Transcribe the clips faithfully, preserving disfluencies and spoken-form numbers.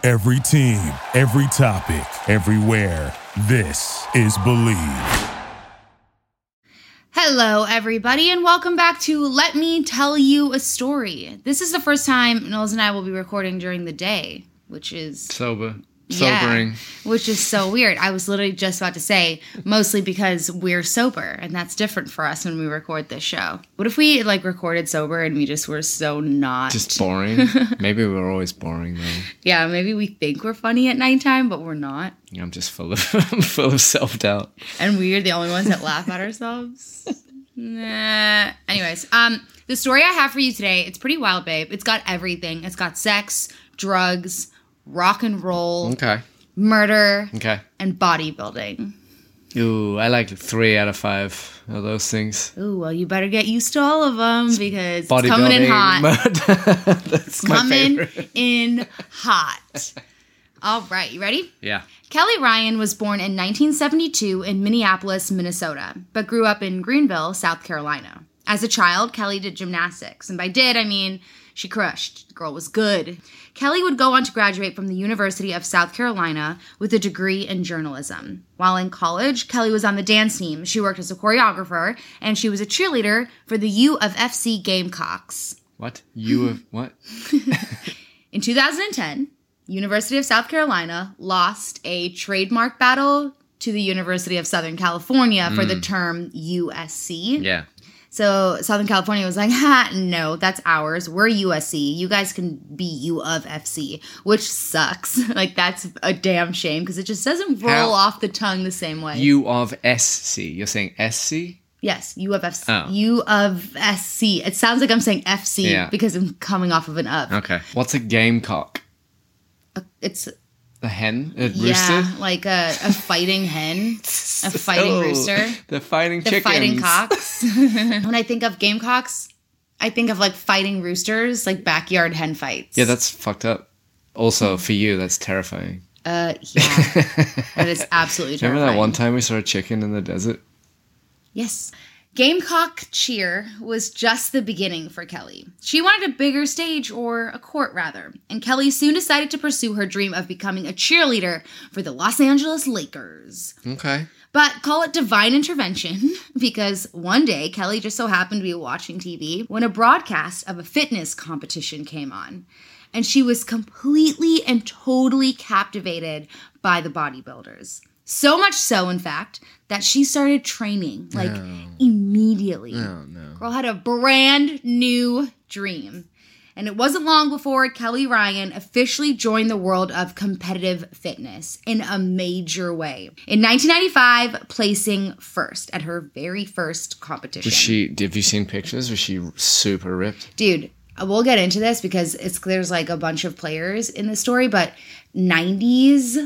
Every team, every topic, everywhere. This is Believe. Hello, everybody, and welcome back to Let Me Tell You a Story. This is the first time Knowles and I will be recording during the day, which is... Sober. Sobering. Yeah, which is so weird. I was literally just about to say, mostly because we're sober, and that's different for us when we record this show. What if we, like, recorded sober and we just were so not... Just boring? Maybe we're always boring, though. Yeah, maybe we think we're funny at nighttime, but we're not. Yeah, I'm just full of full of self-doubt. And we're the only ones that laugh at ourselves? Nah. Anyways, um, the story I have for you today, it's pretty wild, babe. It's got everything. It's got sex, drugs... rock and roll, okay, murder, okay, and bodybuilding. Ooh, I like three out of five of those things. Ooh, well, you better get used to all of them because it's bodybuilding, coming in hot. That's my coming favorite. in hot. All right, you ready? Yeah. Kelly Ryan was born in nineteen seventy-two in Minneapolis, Minnesota, but grew up in Greenville, South Carolina. As a child, Kelly did gymnastics, and by did, I mean she crushed. The girl was good. Kelly would go on to graduate from the University of South Carolina with a degree in journalism. While in college, Kelly was on the dance team. She worked as a choreographer, and she was a cheerleader for the U of F C Gamecocks. What? U of what? In two thousand ten, University of South Carolina lost a trademark battle to the University of Southern California for mm. the term U S C. Yeah. So Southern California was like, ha, no, that's ours. We're U S C. You guys can be U of F C, which sucks. Like, that's a damn shame because it just doesn't roll How? off the tongue the same way. U of S C. You're saying S C? Yes, U of F C. Oh. U of S C. It sounds like I'm saying F C yeah. because I'm coming off of an of. Okay. What's a gamecock? Uh, it's... A hen? A yeah, rooster? like a, a fighting hen. A fighting oh, rooster. The fighting the chickens. The fighting cocks. When I think of gamecocks, I think of like fighting roosters, like backyard hen fights. Yeah, that's fucked up. Also, for you, that's terrifying. Uh, yeah. That is absolutely terrifying. Remember that one time we saw a chicken in the desert? Yes. Gamecock cheer was just the beginning for Kelly. She wanted a bigger stage, or a court rather, and Kelly soon decided to pursue her dream of becoming a cheerleader for the Los Angeles Lakers. Okay. But call it divine intervention, because one day Kelly just so happened to be watching T V when a broadcast of a fitness competition came on, and she was completely and totally captivated by the bodybuilders. So much so, in fact, that she started training, like, no. immediately. No, no. Girl had a brand new dream. And it wasn't long before Kelly Ryan officially joined the world of competitive fitness in a major way. In nineteen ninety-five, placing first at her very first competition. Was she, have you seen pictures? Was she super ripped? Dude, we'll get into this because it's there's, like, a bunch of players in the story, but nineties...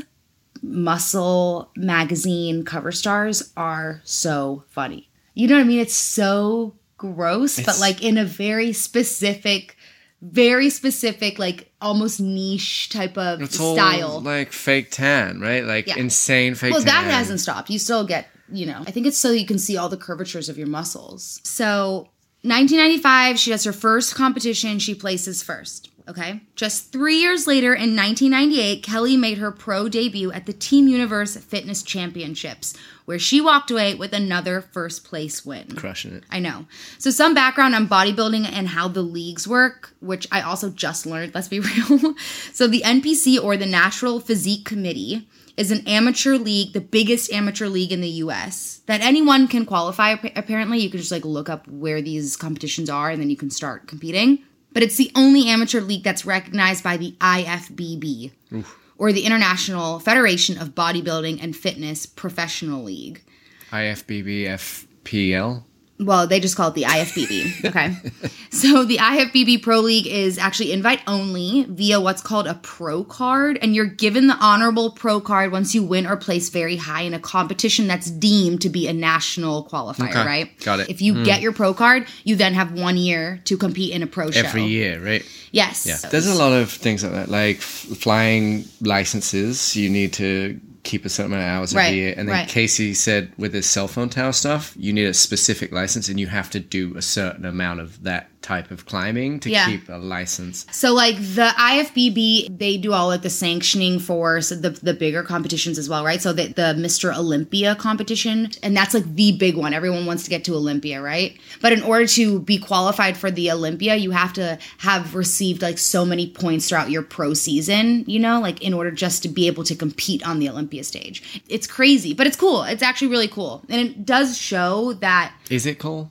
Muscle magazine cover stars are so funny. You know what I mean? It's so gross, it's, but like in a very specific, very specific, like almost niche type of it's style. All like fake tan, right? Like yeah. insane fake well, tan. Well, that hasn't stopped. You still get, you know, I think it's so you can see all the curvatures of your muscles. So nineteen ninety-five, she does her first competition. She places first. Okay. Just three years later, in nineteen ninety-eight, Kelly made her pro debut at the Team Universe Fitness Championships, where she walked away with another first place win. Crushing it. I know. So some background on bodybuilding and how the leagues work, which I also just learned, let's be real. So the N P C, or the Natural Physique Committee, is an amateur league, the biggest amateur league in the U S that anyone can qualify. Apparently, you can just like look up where these competitions are and then you can start competing. But it's the only amateur league that's recognized by the I F B B, Oof. Or the International Federation of Bodybuilding and Fitness Professional League. I F B B F P L? Well, they just call it the I F B B, okay? So the I F B B Pro League is actually invite-only via what's called a pro card, and you're given the honorable pro card once you win or place very high in a competition that's deemed to be a national qualifier, okay. right? Got it. If you mm. get your pro card, you then have one year to compete in a pro show. Every year, right? Yes. Yeah. There's a lot of things like that, like f- flying licenses. You need to keep a certain amount of hours right, every year. And then right. Casey said with his cell phone tower stuff, you need a specific license and you have to do a certain amount of that type of climbing to Yeah. keep a license. So like the I F B B, they do all like the sanctioning for so the the bigger competitions as well, right? So the, the Mister Olympia competition, and that's like the big one. Everyone wants to get to Olympia, right? But in order to be qualified for the Olympia, you have to have received like so many points throughout your pro season, you know, like in order just to be able to compete on the Olympia stage. It's crazy, but it's cool. It's actually really cool. And it does show that. Is it cool?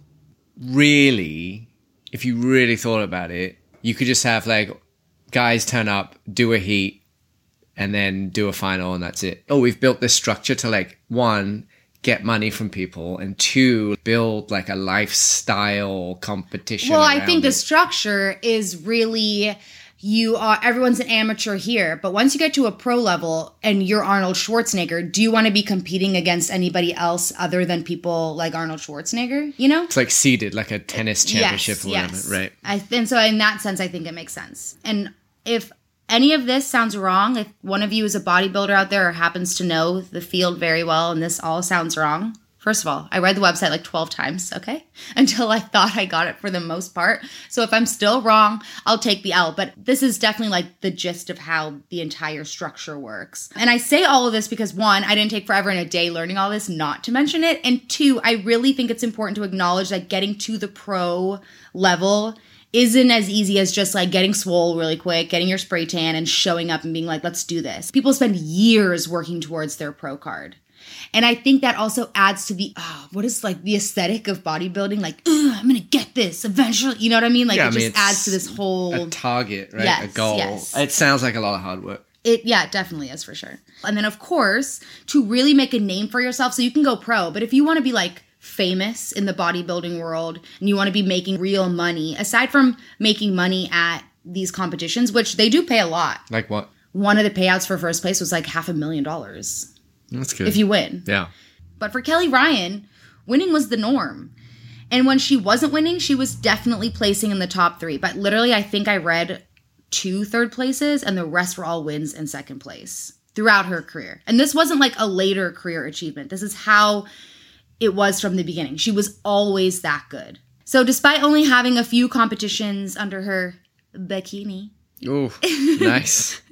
Really? If you really thought about it, you could just have like guys turn up, do a heat, and then do a final, and that's it. Oh, we've built this structure to like, one, get money from people, and two, build like a lifestyle competition. Well, I think it. the structure is really you are everyone's an amateur here, but once you get to a pro level and you're Arnold Schwarzenegger, do you want to be competing against anybody else other than people like Arnold Schwarzenegger? You know, It's like seeded, like a tennis championship yes, or whatever, yes. right? I and so in that sense, I think it makes sense. And if any of this sounds wrong, if one of you is a bodybuilder out there or happens to know the field very well, and this all sounds wrong. First of all, I read the website like twelve times, okay? Until I thought I got it for the most part. So if I'm still wrong, I'll take the L. But this is definitely like the gist of how the entire structure works. And I say all of this because one, I didn't take forever and a day learning all this, not to mention it. And two, I really think it's important to acknowledge that getting to the pro level isn't as easy as just like getting swole really quick, getting your spray tan and showing up and being like, let's do this. People spend years working towards their pro card. And I think that also adds to the, oh, what is like the aesthetic of bodybuilding? Like, I'm going to get this eventually. You know what I mean? Like Yeah, it I mean, just it's adds to this whole. A target, right? Yes, a goal. yes. It sounds like a lot of hard work. It, yeah, it definitely is for sure. And then, of course, to really make a name for yourself, so you can go pro. But if you want to be like famous in the bodybuilding world and you want to be making real money, aside from making money at these competitions, which they do pay a lot. Like what? One of the payouts for first place was like half a million dollars That's good. if you win. Yeah. But for Kelly Ryan, winning was the norm. And when she wasn't winning, she was definitely placing in the top three. But literally, I think I read two third places and the rest were all wins in second place throughout her career. And this wasn't like a later career achievement. This is how it was from the beginning. She was always that good. So despite only having a few competitions under her bikini, Oh, nice.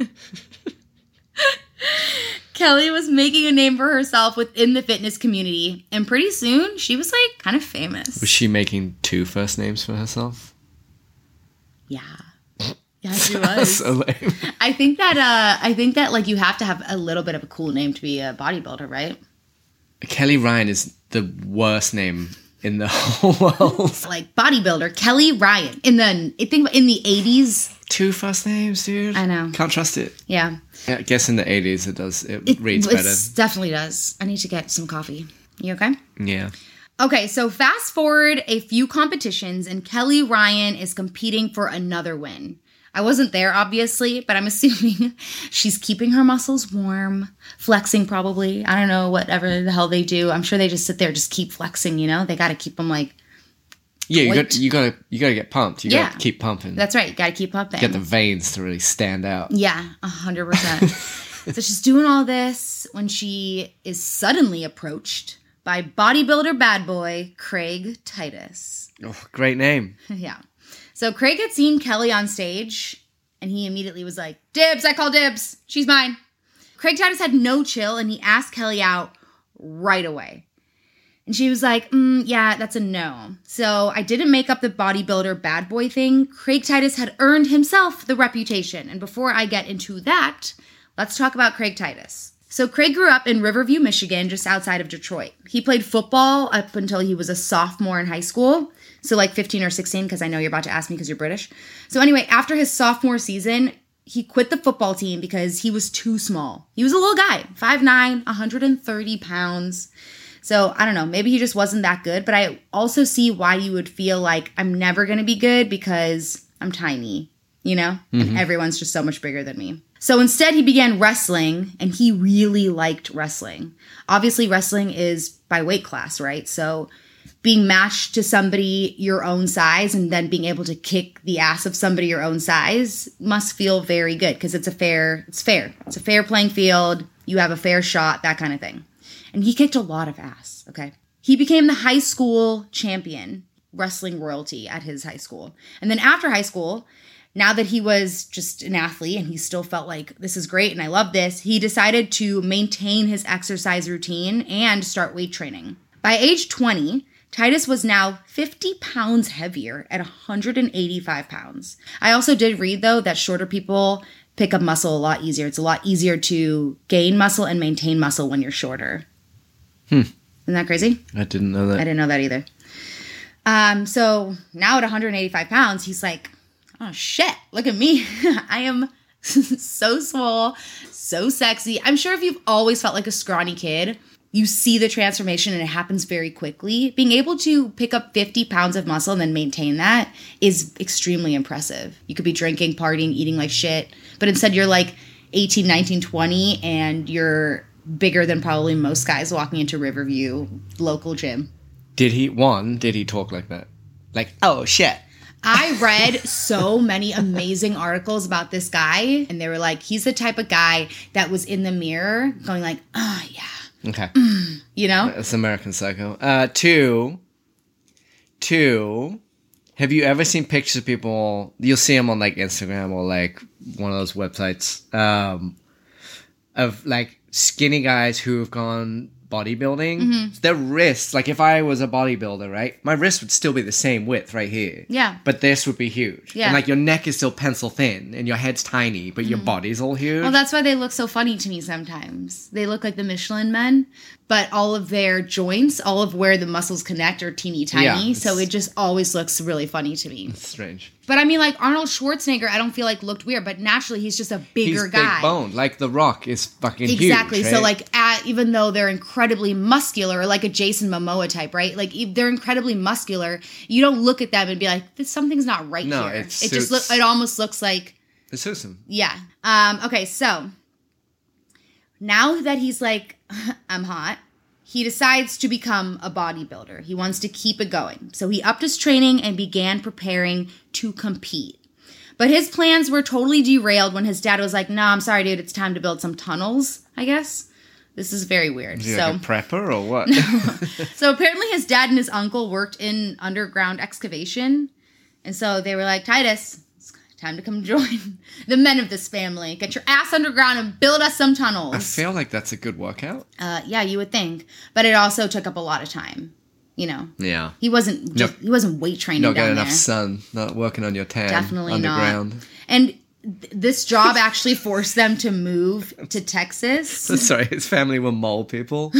Kelly was making a name for herself within the fitness community, and pretty soon she was like kind of famous. Was she making two first names for herself? Yeah. Yeah, she was. So lame. I think that uh I think that like you have to have a little bit of a cool name to be a bodybuilder, right? Kelly Ryan is the worst name in the whole world. Like bodybuilder Kelly Ryan in the I think in the eighties. Two first names, dude. I know. Can't trust it. Yeah. Yeah, I guess in the eighties it does. It, It reads it's- better. definitely does. I need to get some coffee. You okay? Yeah. Okay, so fast forward a few competitions and Kelly Ryan is competing for another win. I wasn't there, obviously, but I'm assuming she's keeping her muscles warm, flexing probably. I don't know, whatever the hell they do. I'm sure they just sit there, just keep flexing, you know? They got to keep them like, Yeah, you Wait. got you got to you got to get pumped. You Yeah. got to keep pumping. that's right, got to keep up there. Get the veins to really stand out. Yeah, one hundred percent. So she's doing all this when she is suddenly approached by bodybuilder bad boy Craig Titus. Oh, great name. Yeah. So Craig had seen Kelly on stage and he immediately was like, dibs, I call dibs. She's mine. Craig Titus had no chill and he asked Kelly out right away. And she was like, mm, yeah, that's a no. So I didn't make up the bodybuilder bad boy thing. Craig Titus had earned himself the reputation. And before I get into that, let's talk about Craig Titus. So Craig grew up in Riverview, Michigan, just outside of Detroit. He played football up until he was a sophomore in high school. So like fifteen or sixteen, because I know you're about to ask me because you're British. So anyway, after his sophomore season, he quit the football team because he was too small. He was a little guy, five nine, one hundred thirty pounds. So I don't know, maybe he just wasn't that good. But I also see why you would feel like I'm never going to be good because I'm tiny, you know? Mm-hmm. And everyone's just so much bigger than me. So instead, he began wrestling, and he really liked wrestling. Obviously, wrestling is by weight class, right? So being matched to somebody your own size and then being able to kick the ass of somebody your own size must feel very good because it's a fair, it's fair. It's a fair playing field. You have a fair shot, that kind of thing. And he kicked a lot of ass, okay? He became the high school champion. wrestling royalty at his high school. And then after high school, now that he was just an athlete and he still felt like this is great and I love this, he decided to maintain his exercise routine and start weight training. By age twenty, Titus was now fifty pounds heavier at one hundred eighty-five pounds. I also did read, though, that shorter people pick up muscle a lot easier. It's a lot easier to gain muscle and maintain muscle when you're shorter. Hmm. Isn't that crazy? I didn't know that. I didn't know that either. Um, so now at one hundred eighty-five pounds, he's like, oh, shit, look at me. I am so swole, so sexy. I'm sure if you've always felt like a scrawny kid, you see the transformation and it happens very quickly. Being able to pick up fifty pounds of muscle and then maintain that is extremely impressive. You could be drinking, partying, eating like shit, but instead you're like eighteen, nineteen, twenty, and you're bigger than probably most guys walking into Riverview local gym. Did he, one, did he talk like that? Like, oh, shit. I read so many amazing articles about this guy, and they were like, he's the type of guy that was in the mirror going like, oh, yeah. Okay. Mm, you know? That's American Psycho. Uh, two, two, have you ever seen pictures of people, you'll see them on like Instagram or like one of those websites, um, of like skinny guys who have gone bodybuilding? Mm-hmm. Their wrists, like if I was a bodybuilder, right, my wrist would still be the same width right here. Yeah. But this would be huge. Yeah. And like your neck is still pencil thin and your head's tiny, but mm-hmm. your body's all huge. Well, that's why they look so funny to me sometimes. They look like the Michelin men, but all of their joints, all of where the muscles connect are teeny tiny. Yeah, so it just always looks really funny to me. It's strange. But I mean, like Arnold Schwarzenegger, I don't feel like looked weird, but naturally he's just a bigger he's guy. Big boned. Like The Rock is fucking exactly. huge. Exactly. Right? So like, at, even though they're incredibly muscular, like a Jason Momoa type, right? Like if they're incredibly muscular, you don't look at them and be like, "This something's not right no, here." It, it just look. It almost looks like. It suits him. Yeah. Um. Okay. So now that he's like, I'm hot. He decides to become a bodybuilder. He wants to keep it going. So he upped his training and began preparing to compete. But his plans were totally derailed when his dad was like, no, I'm sorry, dude. It's time to build some tunnels, I guess. This is very weird. Is he so, like a prepper or what? So apparently his dad and his uncle worked in underground excavation. And so they were like, Titus, it's time to come join the men of this family. Get your ass underground and build us some tunnels. I feel like that's a good workout. Uh, yeah, you would think. But it also took up a lot of time. You know, yeah, he wasn't just, no, he wasn't weight training. Not down getting there. enough sun. Not working on your tan. Definitely underground. not. And th- this job actually forced them to move to Texas. Sorry, his family were mole people.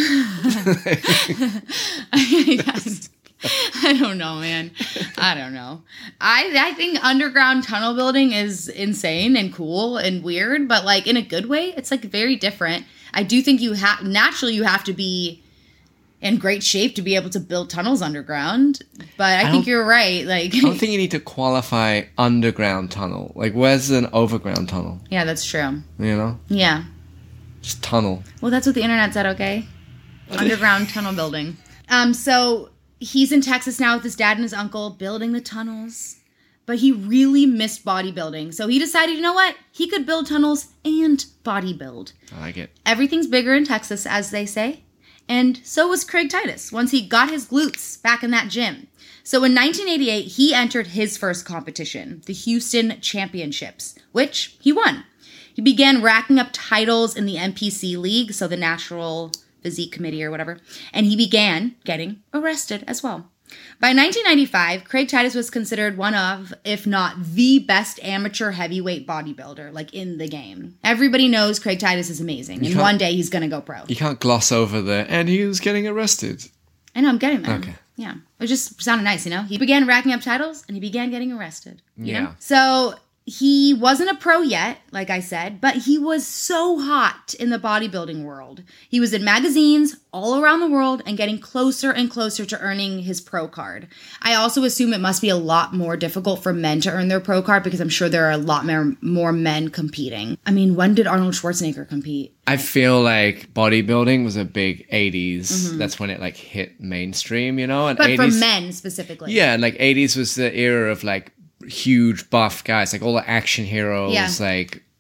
I don't know, man. I don't know. I I think underground tunnel building is insane and cool and weird, but like in a good way. It's like very different. I do think you have naturally you have to be in great shape to be able to build tunnels underground. But I, I think you're right. Like I don't think you need to qualify underground tunnel. Like where's an overground tunnel? Yeah, that's true. You know? Yeah. Just tunnel. Well, that's what the internet said, okay? Underground tunnel building. Um, so he's in Texas now with his dad and his uncle building the tunnels. But he really missed bodybuilding. So he decided, you know what? He could build tunnels and bodybuild. I like it. Everything's bigger in Texas, as they say. And so was Craig Titus once he got his glutes back in that gym. So in nineteen eighty-eight, he entered his first competition, the Houston Championships, which he won. He began racking up titles in the N P C League, so the Natural Physique Committee or whatever, and he began getting arrested as well. By nineteen ninety-five, Craig Titus was considered one of, if not the best amateur heavyweight bodybuilder, like in the game. Everybody knows Craig Titus is amazing, and one day he's going to go pro. You can't gloss over the, and he was getting arrested. I know, I'm getting there. Okay. Yeah. It just sounded nice, you know? He began racking up titles, and he began getting arrested. You yeah. know? So he wasn't a pro yet, like I said, but he was so hot in the bodybuilding world. He was in magazines all around the world and getting closer and closer to earning his pro card. I also assume it must be a lot more difficult for men to earn their pro card because I'm sure there are a lot more, more men competing. I mean, when did Arnold Schwarzenegger compete? I feel like bodybuilding was a big eighties. Mm-hmm. That's when it like hit mainstream, you know? And but eighties, for men specifically. Yeah, and like eighties was the era of like huge buff guys, like all the action heroes, Yeah. like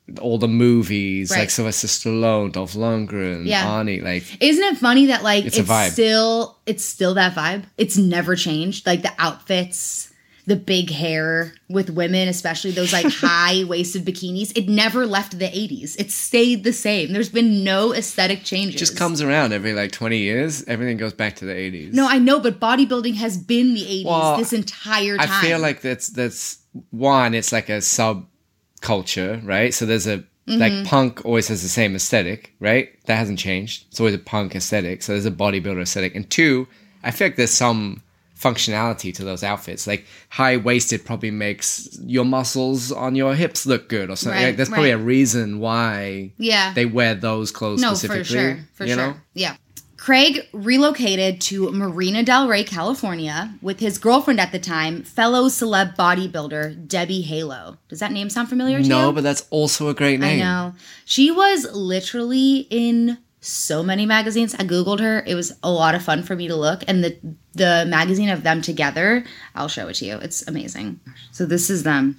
all the movies, Right. like Sylvester Stallone, Dolph Lundgren, Yeah. Arnie, like Isn't it funny that like It's it's, a vibe. still it's still that vibe? It's never changed. Like the outfits, the big hair with women, especially those like high-waisted bikinis, it never left the eighties. It stayed the same. There's been no aesthetic changes. just comes around every like twenty years. Everything goes back to the eighties. No, I know, but bodybuilding has been the eighties Well, this entire I time. feel like that's that's one. It's like a subculture, right? So there's a Mm-hmm. like punk always has the same aesthetic, right? That hasn't changed. It's always a punk aesthetic. So there's a bodybuilder aesthetic, and two, I feel like there's some functionality to those outfits. Like high waisted probably makes your muscles on your hips look good or something. Right, like, there's probably right. a reason why Yeah. they wear those clothes No, specifically. for sure. For you sure. know? Yeah. Craig relocated to Marina Del Rey, California, with his girlfriend at the time, fellow celeb bodybuilder Debbie Halo. Does that name sound familiar to you? No, but that's also a great I name. know. She was literally in so many magazines. I Googled her. It was a lot of fun for me to look. And the the magazine of them together, I'll show it to you. It's amazing. So this is them.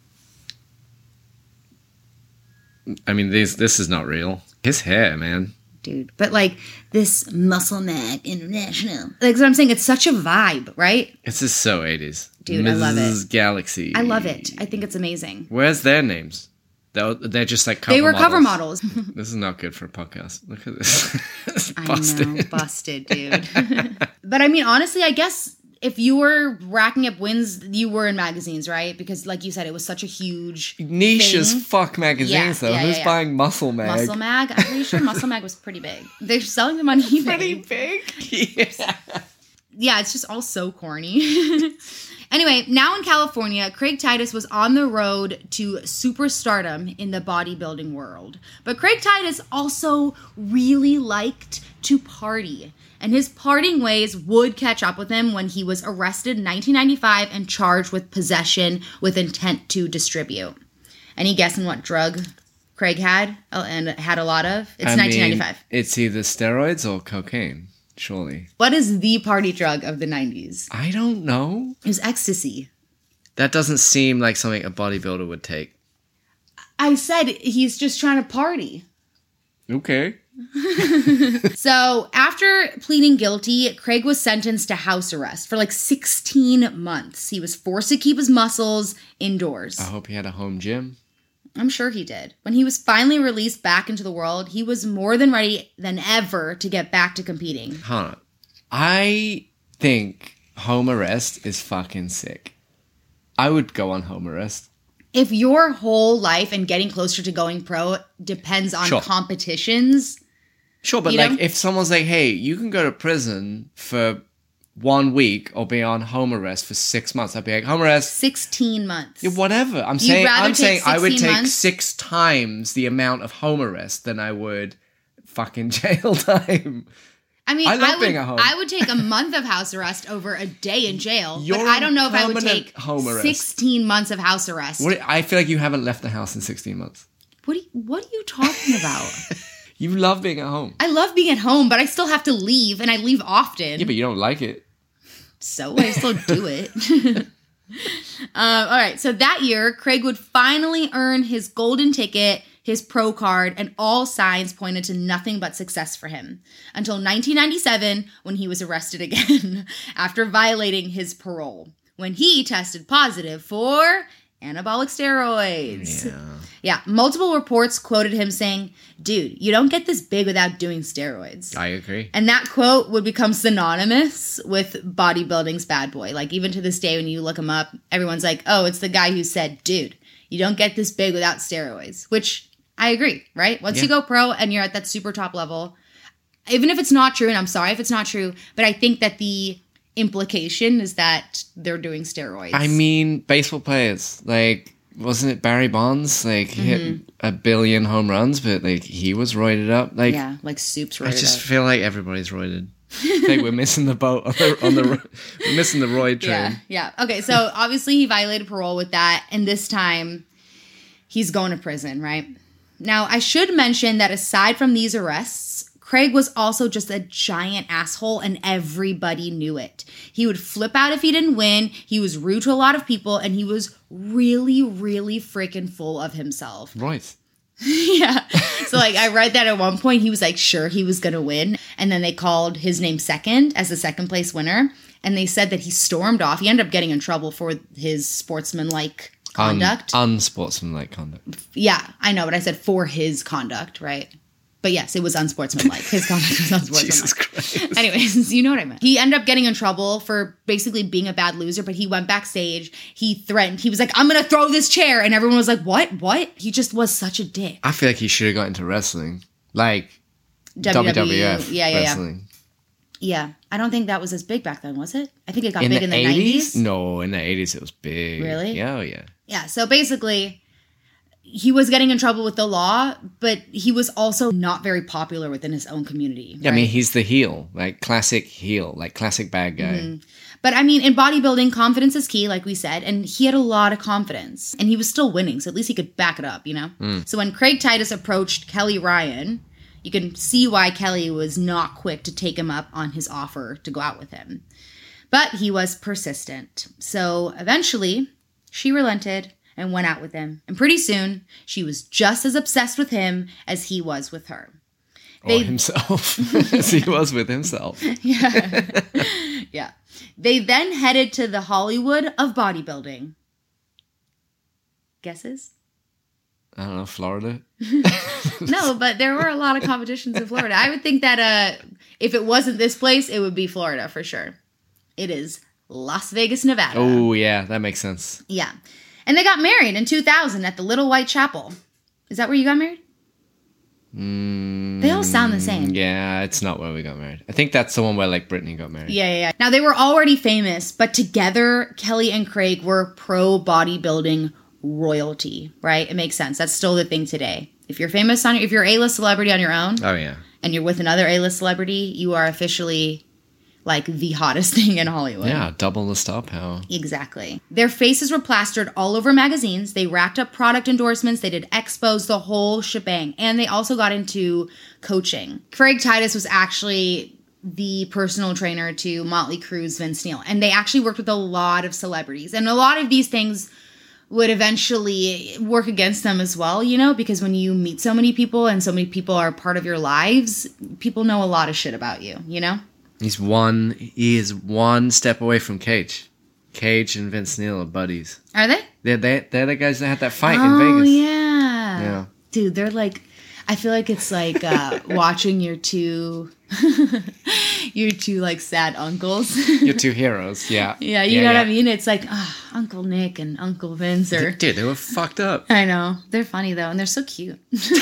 I mean, this this is not real. His hair, man. Dude. But like this Muscle Mag International. Like what I'm saying, it's such a vibe, right? It's just so eighties. Dude, I love it. Missus Galaxy. I love it. I think it's amazing. Where's their names? They're, they're just like cover They were models. cover models. This is not good for a podcast. Look at this. It's I busted. know, busted, dude. But I mean, honestly, I guess if you were racking up wins, you were in magazines, right? Because like you said, it was such a huge Niche as thing. fuck magazines, Yeah, though. yeah, Who's yeah. buying Muscle Mag? Muscle Mag. I'm pretty sure Muscle Mag was pretty big. They're selling them on eBay. Pretty big? Yeah. Yeah, it's just all so corny. Anyway, now in California, Craig Titus was on the road to superstardom in the bodybuilding world. But Craig Titus also really liked to party. And his partying ways would catch up with him when he was arrested in nineteen ninety-five and charged with possession with intent to distribute. Any guessing what drug Craig had uh, and had a lot of? It's I nineteen ninety-five. mean, it's either steroids or cocaine, surely. What is the party drug of the nineties? I don't know. It was ecstasy. That doesn't seem like something a bodybuilder would take. I said he's just trying to party. Okay. So after pleading guilty, Craig was sentenced to house arrest for like sixteen months. He was forced to keep his muscles indoors. I hope he had a home gym. I'm sure he did. When he was finally released back into the world, he was more than ready than ever to get back to competing. Huh. I think home arrest is fucking sick. I would go on home arrest. If your whole life and getting closer to going pro depends on Sure. competitions, Sure, but You like know? if someone's like, hey, you can go to prison for one week or be on home arrest for six months, I'd be like, home arrest, sixteen months. yeah, whatever. I'm saying rather I'm saying take I would sixteen take months? six times the amount of home arrest than I would fucking jail time. I mean, I I, love would, being at home. I would take a month of house arrest over a day in jail, You're but I don't know if I would permanent take home arrest. sixteen months of house arrest. What, I feel like you haven't left the house in sixteen months. What are you, what are you talking about? You love being at home. I love being at home, but I still have to leave, and I leave often. Yeah, but you don't like it. So I still do it. um, all right. So that year, Craig would finally earn his golden ticket, his pro card, and all signs pointed to nothing but success for him. Until nineteen ninety-seven, when he was arrested again after violating his parole, when he tested positive for anabolic steroids. Yeah. Yeah, multiple reports quoted him saying, dude, you don't get this big without doing steroids. I agree. And that quote would become synonymous with bodybuilding's bad boy. Like, even to this day, when you look him up, everyone's like, oh, it's the guy who said, dude, you don't get this big without steroids. Which I agree, right? Once Yeah. you go pro and you're at that super top level, even if it's not true, and I'm sorry if it's not true, but I think that the implication is that they're doing steroids. I mean, baseball players, like, wasn't it Barry Bonds? Like, he Mm-hmm. hit a billion home runs, but, like, he was roided up. Like, yeah, like soups I right just up. feel like everybody's roided. I think we're missing the boat on the, on the ro- we're missing the roid train. Yeah, yeah. Okay, so obviously he violated parole with that, and this time he's going to prison, right? Now, I should mention that aside from these arrests, Craig was also just a giant asshole, and everybody knew it. He would flip out if he didn't win, he was rude to a lot of people, and he was really, really freaking full of himself. Right. Yeah. So, like, I read that at one point, he was, like, sure he was going to win. And then they called his name second as the second place winner. And they said that he stormed off. He ended up getting in trouble for his sportsmanlike conduct. Un- unsportsmanlike conduct. Yeah, I know, but I said for his conduct, right? But yes, it was unsportsmanlike. His conduct was unsportsmanlike. Jesus Christ. Anyways, you know what I meant. He ended up getting in trouble for basically being a bad loser, but he went backstage. He threatened. He was like, I'm going to throw this chair. And everyone was like, what? What? He just was such a dick. I feel like he should have got into wrestling. Like W W E. W W F Yeah, yeah, wrestling. Yeah. Yeah. I don't think that was as big back then, was it? I think it got In big the in the eighties? nineties. No, in the eighties it was big. Really? Yeah, oh yeah. Yeah. So basically, he was getting in trouble with the law, but he was also not very popular within his own community. Yeah, right? I mean, he's the heel, like classic heel, like classic bad guy. Mm-hmm. But I mean, in bodybuilding, confidence is key, like we said, and he had a lot of confidence, and he was still winning, so at least he could back it up, you know? Mm. So when Craig Titus approached Kelly Ryan, you can see why Kelly was not quick to take him up on his offer to go out with him. But he was persistent. So eventually, she relented and went out with him. And pretty soon, she was just as obsessed with him as he was with her. They, or himself, as he was with himself. Yeah. Yeah. They then headed to the Hollywood of bodybuilding. Guesses? I don't know, Florida? No, but there were a lot of competitions in Florida. I would think that uh, if it wasn't this place, it would be Florida for sure. It is Las Vegas, Nevada. Oh, yeah, that makes sense. Yeah. And they got married in two thousand at the Little White Chapel. Is that where you got married? Mm, they all sound the same. Yeah, it's not where we got married. I think that's the one where, like, Britney got married. Yeah, yeah, yeah. Now, they were already famous, but together, Kelly and Craig were pro bodybuilding royalty, right? It makes sense. That's still the thing today. If you're famous on, if you're a A-list celebrity on your own, oh yeah, and you're with another A-list celebrity, you are officially like the hottest thing in Hollywood. Yeah, double the star power. Exactly. Their faces were plastered all over magazines. They racked up product endorsements. They did expos, the whole shebang. And they also got into coaching. Craig Titus was actually the personal trainer to Motley Crue's Vince Neil. And they actually worked with a lot of celebrities. And a lot of these things would eventually work against them as well, you know, because when you meet so many people and so many people are part of your lives, people know a lot of shit about you, you know? He's one. He is one step away from Cage. Cage and Vince Neil are buddies. Are they? They're they, they're the guys that had that fight oh, in Vegas. yeah. Yeah. Dude, they're like, I feel like it's like uh, watching your two, your two like sad uncles. Your two heroes. Yeah. Yeah, you yeah, know yeah. what I mean? It's like oh, Uncle Nick and Uncle Vince are. Dude, they were fucked up. I know. They're funny though, and they're so cute.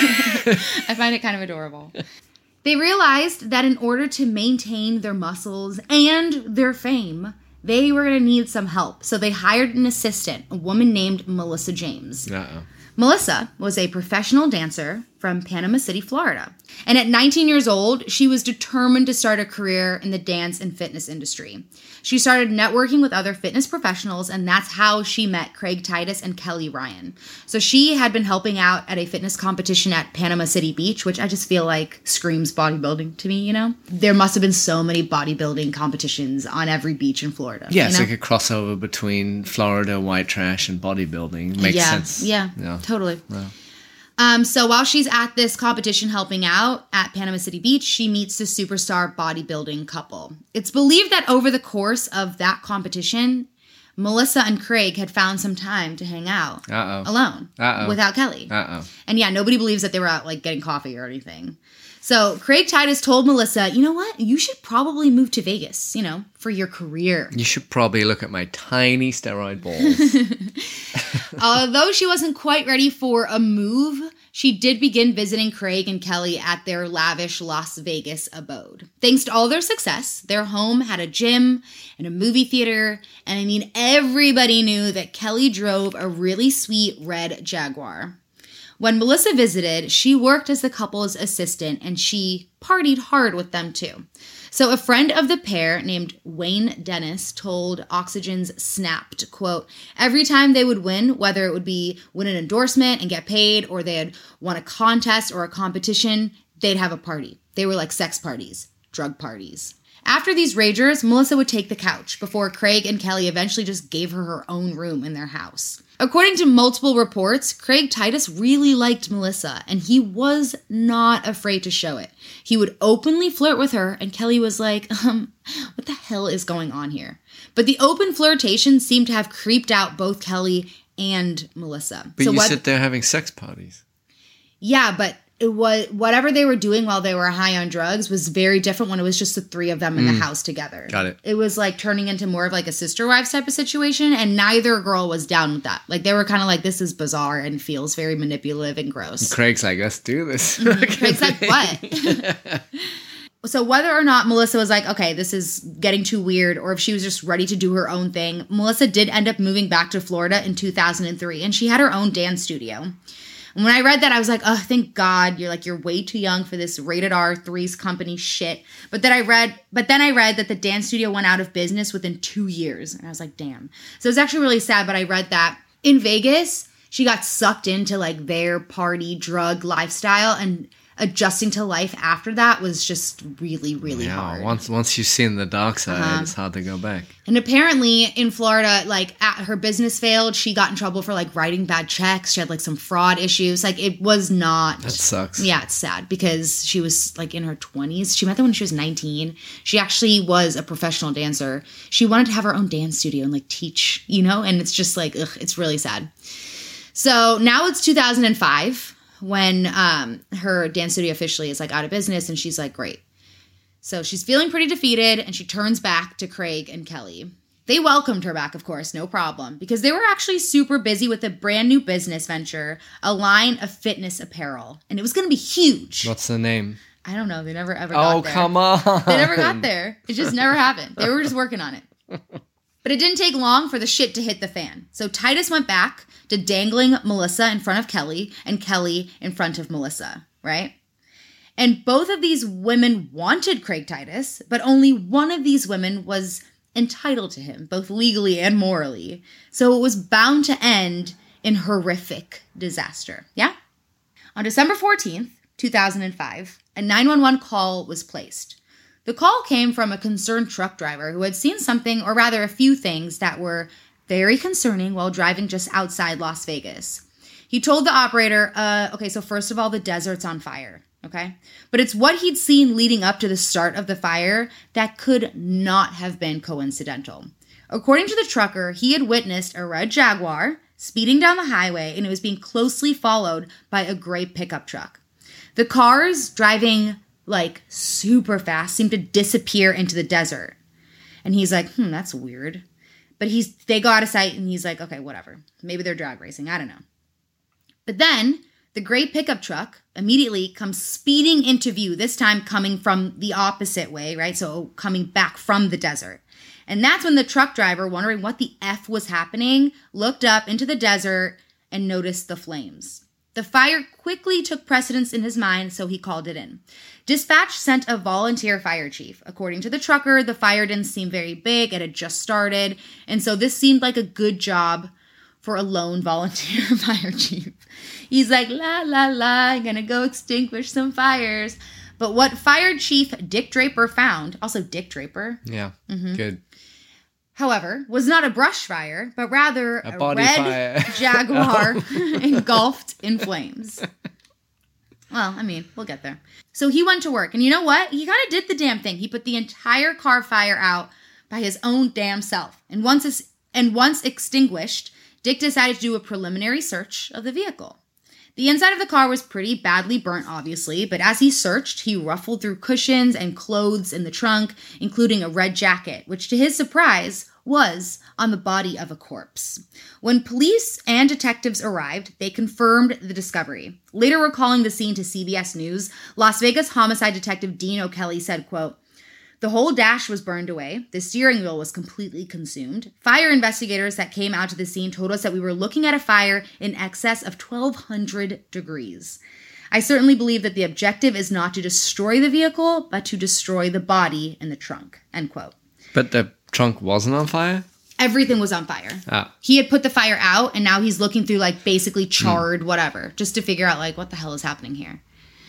I find it kind of adorable. They realized that in order to maintain their muscles and their fame, they were going to need some help. So they hired an assistant, a woman named Melissa James. Uh-oh. Melissa was a professional dancer from Panama City, Florida. And at nineteen years old, she was determined to start a career in the dance and fitness industry. She started networking with other fitness professionals, and that's how she met Craig Titus and Kelly Ryan. So she had been helping out at a fitness competition at Panama City Beach, which I just feel like screams bodybuilding to me, you know? There must have been so many bodybuilding competitions on every beach in Florida. Yeah, you it's know? like a crossover between Florida, white trash, and bodybuilding. Makes yeah, sense. Yeah, yeah. totally. Yeah. Um, so while she's at this competition helping out at Panama City Beach, she meets the superstar bodybuilding couple. It's believed that over the course of that competition, Melissa and Craig had found some time to hang out Uh-oh. alone Uh-oh. without Kelly. Uh-oh. And yeah, nobody believes that they were out like getting coffee or anything. So Craig Titus told Melissa, you know what? You should probably move to Vegas, you know, for your career. You should probably look at my tiny steroid balls. Although she wasn't quite ready for a move, she did begin visiting Craig and Kelly at their lavish Las Vegas abode. Thanks to all their success, their home had a gym and a movie theater, and I mean, everybody knew that Kelly drove a really sweet red Jaguar. When Melissa visited, she worked as the couple's assistant, and she partied hard with them too. So a friend of the pair named Wayne Dennis told Oxygen's Snapped, quote, every time they would win, whether it would be win an endorsement and get paid, or they had won a contest or a competition, they'd have a party. They were like sex parties, drug parties. After these ragers, Melissa would take the couch before Craig and Kelly eventually just gave her her own room in their house. According to multiple reports, Craig Titus really liked Melissa, and he was not afraid to show it. He would openly flirt with her, and Kelly was like, um, what the hell is going on here? But the open flirtation seemed to have creeped out both Kelly and Melissa. But so you what, sit there having sex parties. Yeah, but it was, whatever they were doing while they were high on drugs was very different when it was just the three of them in mm. the house together. Got it. It was like turning into more of like a sister wives type of situation, and neither girl was down with that. Like they were kind of like, this is bizarre and feels very manipulative and gross. And Craig's like, let's do this. Mm-hmm. Craig's like, what? So whether or not Melissa was like, okay, this is getting too weird, or if she was just ready to do her own thing, Melissa did end up moving back to Florida in two thousand three, and she had her own dance studio. And when I read that, I was like, oh, thank God. You're like, you're way too young for this rated R Three's Company shit. But then I read, but then I read that the dance studio went out of business within two years. And I was like, damn. So it was actually really sad, but I read that in Vegas, she got sucked into like their party drug lifestyle, and adjusting to life after that was just really, really yeah, hard. Once once you've seen the dark side, Uh-huh. it's hard to go back. And apparently in Florida, like at her business failed. She got in trouble for like writing bad checks. She had like some fraud issues. Like it was not. That sucks. Yeah, it's sad because she was like in her twenties. She met them when she was nineteen. She actually was a professional dancer. She wanted to have her own dance studio and like teach, you know, and it's just like, ugh, it's really sad. So now it's two thousand five. When um, her dance studio officially is like out of business, and she's like, great. So she's feeling pretty defeated, and she turns back to Craig and Kelly. They welcomed her back, of course, no problem, because they were actually super busy with a brand new business venture, a line of fitness apparel, and it was going to be huge. What's the name? I don't know. They never ever got Oh, there. come on. They never got there. It just never happened. They were just working on it. But it didn't take long for the shit to hit the fan. So Titus went back to dangling Melissa in front of Kelly and Kelly in front of Melissa, right? And both of these women wanted Craig Titus, but only one of these women was entitled to him, both legally and morally. So it was bound to end in horrific disaster, yeah? On December fourteenth, two thousand five, a nine one one call was placed. The call came from a concerned truck driver who had seen something, or rather a few things, that were very concerning while driving just outside Las Vegas. He told the operator, uh, okay, so first of all, the desert's on fire, okay? But it's what he'd seen leading up to the start of the fire that could not have been coincidental. According to the trucker, he had witnessed a red Jaguar speeding down the highway, and it was being closely followed by a gray pickup truck. The cars driving like super fast seemed to disappear into the desert. And he's like, hmm, that's weird. But he's they go out of sight, and he's like, okay, whatever. Maybe they're drag racing. I don't know. But then the gray pickup truck immediately comes speeding into view, this time coming from the opposite way, right? So coming back from the desert. And that's when the truck driver, wondering what the F was happening, looked up into the desert and noticed the flames. The fire quickly took precedence in his mind, so he called it in. Dispatch sent a volunteer fire chief. According to the trucker, the fire didn't seem very big. It had just started. And so this seemed like a good job for a lone volunteer fire chief. He's like, la, la, la, I'm going to go extinguish some fires. But what Fire Chief Dick Draper found, also Dick Draper. Yeah, mm-hmm. Good. However, was not a brush fire, but rather a, a body red fire. Jaguar engulfed in flames. Well, I mean, we'll get there. So he went to work, and you know what? He kind of did the damn thing. He put the entire car fire out by his own damn self. And once it's, and once extinguished, Dick decided to do a preliminary search of the vehicle. The inside of the car was pretty badly burnt, obviously, but as he searched, he ruffled through cushions and clothes in the trunk, including a red jacket, which to his surprise was on the body of a corpse. When police and detectives arrived, they confirmed the discovery. Later recalling the scene to C B S News, Las Vegas homicide detective Dean O'Kelly said, quote, "The whole dash was burned away. The steering wheel was completely consumed. Fire investigators that came out to the scene told us that we were looking at a fire in excess of twelve hundred degrees. I certainly believe that the objective is not to destroy the vehicle, but to destroy the body in the trunk," end quote. But the trunk wasn't on fire? Everything was on fire. Ah. He had put the fire out, and now he's looking through, like, basically charred mm. whatever, just to figure out, like, what the hell is happening here.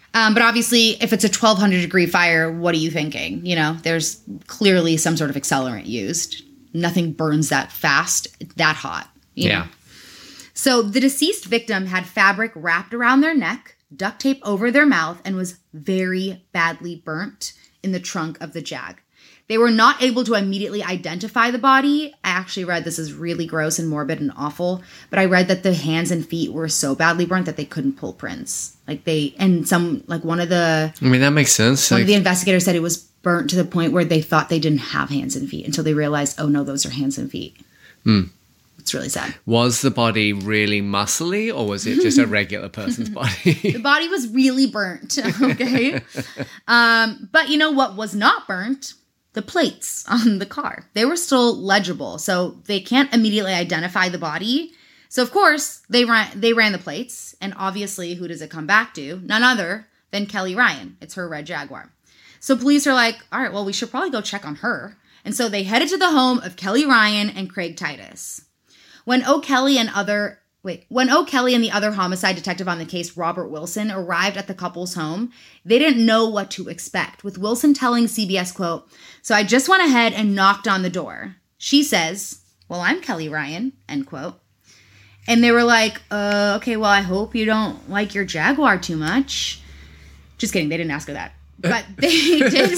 Um, but obviously, if it's a twelve hundred degree fire, what are you thinking? You know, there's clearly some sort of accelerant used. Nothing burns that fast, that hot. You Yeah. know? So the deceased victim had fabric wrapped around their neck, duct tape over their mouth, and was very badly burnt in the trunk of the Jag. They were not able to immediately identify the body. I actually read this is really gross and morbid and awful, but I read that the hands and feet were so badly burnt that they couldn't pull prints. Like they, and some, like one of the, I mean, that makes sense. one Like, of the investigators said it was burnt to the point where they thought they didn't have hands and feet until they realized, oh no, those are hands and feet. Hmm. It's really sad. was the body really muscly, or was it just a regular person's body? The body was really burnt, okay? um, but you know what was not burnt? The plates on the car. They were still legible, so they can't immediately identify the body. So of course, they ran they ran the plates, and obviously, who does it come back to? None other than Kelly Ryan. It's her red Jaguar. So police are like, all right, well, we should probably go check on her. And so they headed to the home of Kelly Ryan and Craig Titus. When O'Kelly and other Wait, when O'Kelly and the other homicide detective on the case, Robert Wilson, arrived at the couple's home, they didn't know what to expect, with Wilson telling C B S, quote, "So I just went ahead and knocked on the door." She says, "Well, I'm Kelly Ryan," end quote. And they were like, uh, okay, well, I hope you don't like your Jaguar too much. Just kidding, they didn't ask her that. But they did.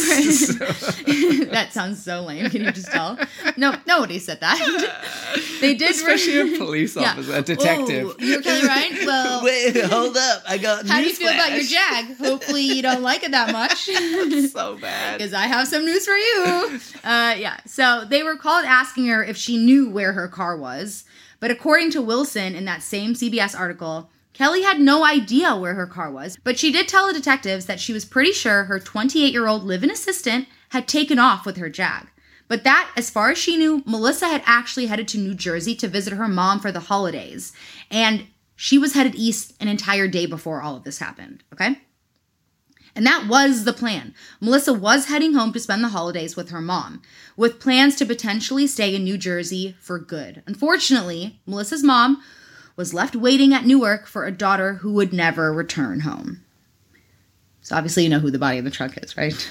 That sounds so lame. Can you just tell? No, nobody said that. They did. Especially a police officer, Yeah. a detective. Oh, you're Kelly Ryan? Well, Wait, hold up. I got how do you feel about your Jag? Jag? Hopefully you don't like it that much. So bad. Because I have some news for you. Uh, yeah. So they were called asking her if she knew where her car was. But according to Wilson in that same C B S article, Kelly had no idea where her car was, but she did tell the detectives that she was pretty sure her twenty-eight-year-old live-in assistant had taken off with her Jag. But that, as far as she knew, Melissa had actually headed to New Jersey to visit her mom for the holidays. And she was headed east an entire day before all of this happened, okay? And that was the plan. Melissa was heading home to spend the holidays with her mom, with plans to potentially stay in New Jersey for good. Unfortunately, Melissa's mom was left waiting at Newark for a daughter who would never return home. So obviously you know who the body in the trunk is, right?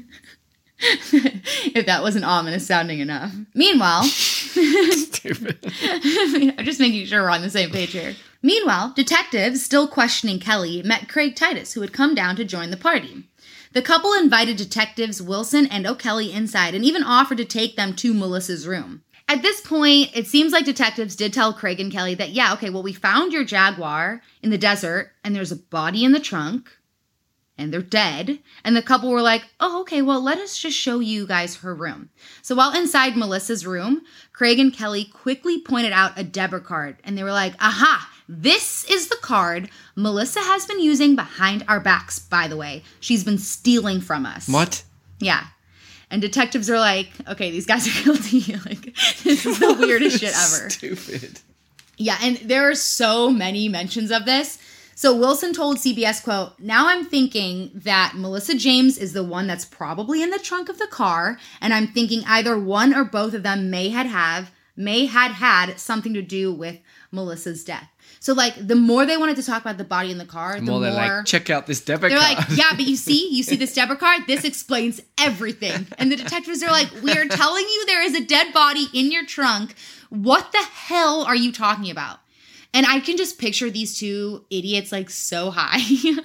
If that wasn't ominous sounding enough. Meanwhile, Stupid. I'm just making sure we're on the same page here. Meanwhile, detectives, still questioning Kelly, met Craig Titus, who had come down to join the party. The couple invited detectives Wilson and O'Kelly inside and even offered to take them to Melissa's room. At this point, it seems like detectives did tell Craig and Kelly that, yeah, okay, well, we found your Jaguar in the desert, and there's a body in the trunk, and they're dead. And the couple were like, oh, okay, well, let us just show you guys her room. So while inside Melissa's room, Craig and Kelly quickly pointed out a debit card, and they were like, aha, this is the card Melissa has been using behind our backs, by the way. She's been stealing from us. What? Yeah. And detectives are like, okay, these guys are guilty. Like, this is the weirdest shit ever. Stupid. Yeah, and there are so many mentions of this. So Wilson told C B S, quote, "Now I'm thinking that Melissa James is the one that's probably in the trunk of the car, and I'm thinking either one or both of them may had have, may had had something to do with Melissa's death." So, like, the more they wanted to talk about the body in the car, the, The more more... they're like, check out this debit They're card. like, yeah, but you see, you see this debit card? This explains everything. And the detectives are like, we are telling you there is a dead body in your trunk. What the hell are you talking about? And I can just picture these two idiots, like, so high.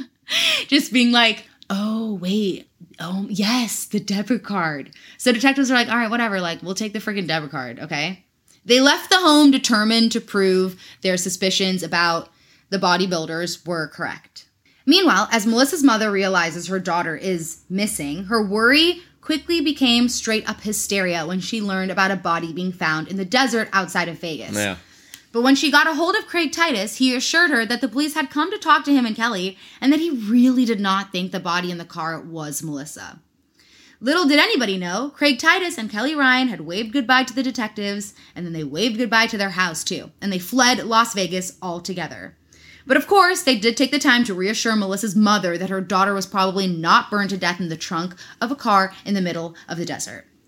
Just being like, oh, wait. Oh, yes, the debit card. So detectives are like, all right, whatever. Like, we'll take the freaking debit card, okay? They left the home determined to prove their suspicions about the bodybuilders were correct. Meanwhile, as Melissa's mother realizes her daughter is missing, her worry quickly became straight up hysteria when she learned about a body being found in the desert outside of Vegas. Yeah. But when she got a hold of Craig Titus, he assured her that the police had come to talk to him and Kelly, and that he really did not think the body in the car was Melissa. Little did anybody know, Craig Titus and Kelly Ryan had waved goodbye to the detectives, and then they waved goodbye to their house too, and they fled Las Vegas altogether. But of course, they did take the time to reassure Melissa's mother that her daughter was probably not burned to death in the trunk of a car in the middle of the desert.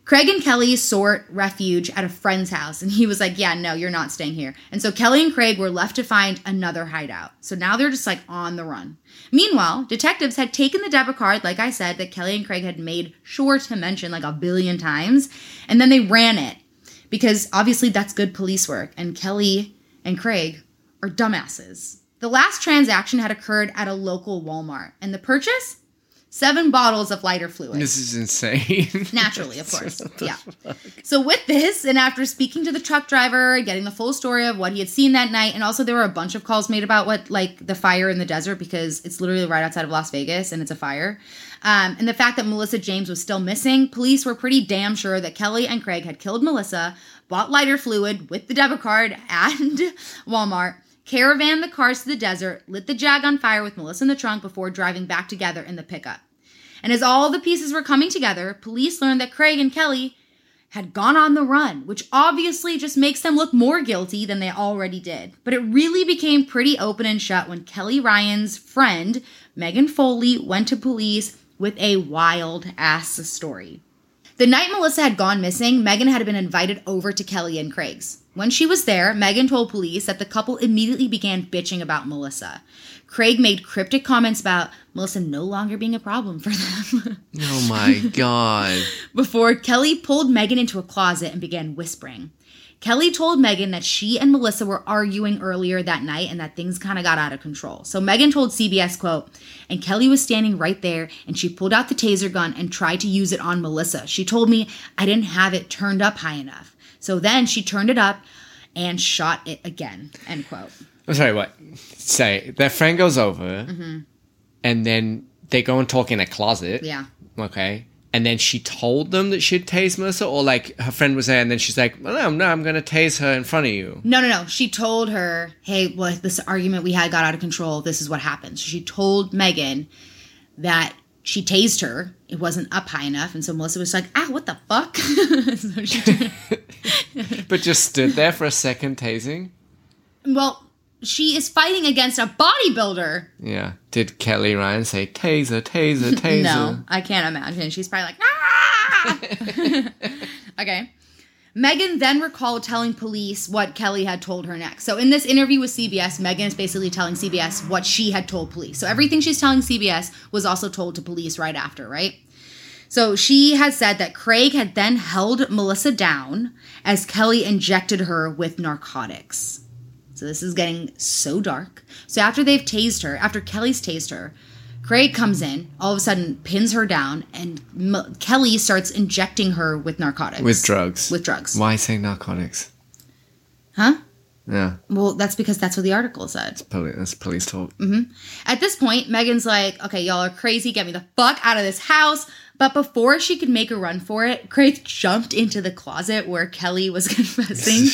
Craig and Kelly sought refuge at a friend's house, and he was like, yeah, no, you're not staying here. And so Kelly and Craig were left to find another hideout. So now they're just like on the run. Meanwhile, detectives had taken the debit card, like I said, that Kelly and Craig had made sure to mention like a billion times, and then they ran it because obviously that's good police work, and Kelly and Craig are dumbasses. The last transaction had occurred at a local Walmart, and the purchase? Seven bottles of lighter fluid. This is insane. Naturally, of course. Yeah. Fuck? So with this, and after speaking to the truck driver, getting the full story of what he had seen that night, and also there were a bunch of calls made about what, like, the fire in the desert, because it's literally right outside of Las Vegas, and it's a fire. Um, and the fact that Melissa James was still missing, police were pretty damn sure that Kelly and Craig had killed Melissa, bought lighter fluid with the debit card at Walmart, caravan the cars to the desert, lit the Jag on fire with Melissa in the trunk before driving back together in the pickup. And as all the pieces were coming together, police learned that Craig and Kelly had gone on the run, which obviously just makes them look more guilty than they already did. But it really became pretty open and shut when Kelly Ryan's friend, Megan Foley, went to police with a wild-ass story. The night Melissa had gone missing, Megan had been invited over to Kelly and Craig's. When she was there, Megan told police that the couple immediately began bitching about Melissa. Craig made cryptic comments about Melissa no longer being a problem for them. Oh my God. Before Kelly pulled Megan into a closet and began whispering. Kelly told Megan that she and Melissa were arguing earlier that night and that things kind of got out of control. So Megan told C B S, quote, and Kelly was standing right there and she pulled out the taser gun and tried to use it on Melissa. She told me I didn't have it turned up high enough. So then she turned it up and shot it again, end quote. I'm sorry, what? Say, their friend goes over, Mm-hmm. and then they go and talk in a closet. Yeah. Okay. And then she told them that she'd tase Melissa? Or, like, her friend was there, and then she's like, well, no, no, I'm going to tase her in front of you. No, no, no. She told her, hey, well, this argument we had got out of control. This is what happened. So she told Megan that she tased her. It wasn't up high enough. And so Melissa was like, ah, what the fuck? So she But just stood there for a second tasing? Well, she is fighting against a bodybuilder. Yeah. Did Kelly Ryan say, taser, taser, taser? No, I can't imagine. She's probably like, ah! Okay. Megan then recalled telling police what Kelly had told her next. So in this interview with C B S, Megan is basically telling C B S what she had told police. So everything she's telling C B S was also told to police right after, right? So she had said that Craig had then held Melissa down as Kelly injected her with narcotics. So this is getting so dark. So after they've tased her, after Kelly's tased her, Craig comes in, all of a sudden pins her down, and M- Kelly starts injecting her with narcotics. With drugs. With drugs. Why say narcotics? Huh? Yeah. Well, that's because that's what the article said. It's poli- that's police talk. Mm-hmm. At this point, Megan's like, okay, y'all are crazy. Get me the fuck out of this house. But before she could make a run for it, Craig jumped into the closet where Kelly was confessing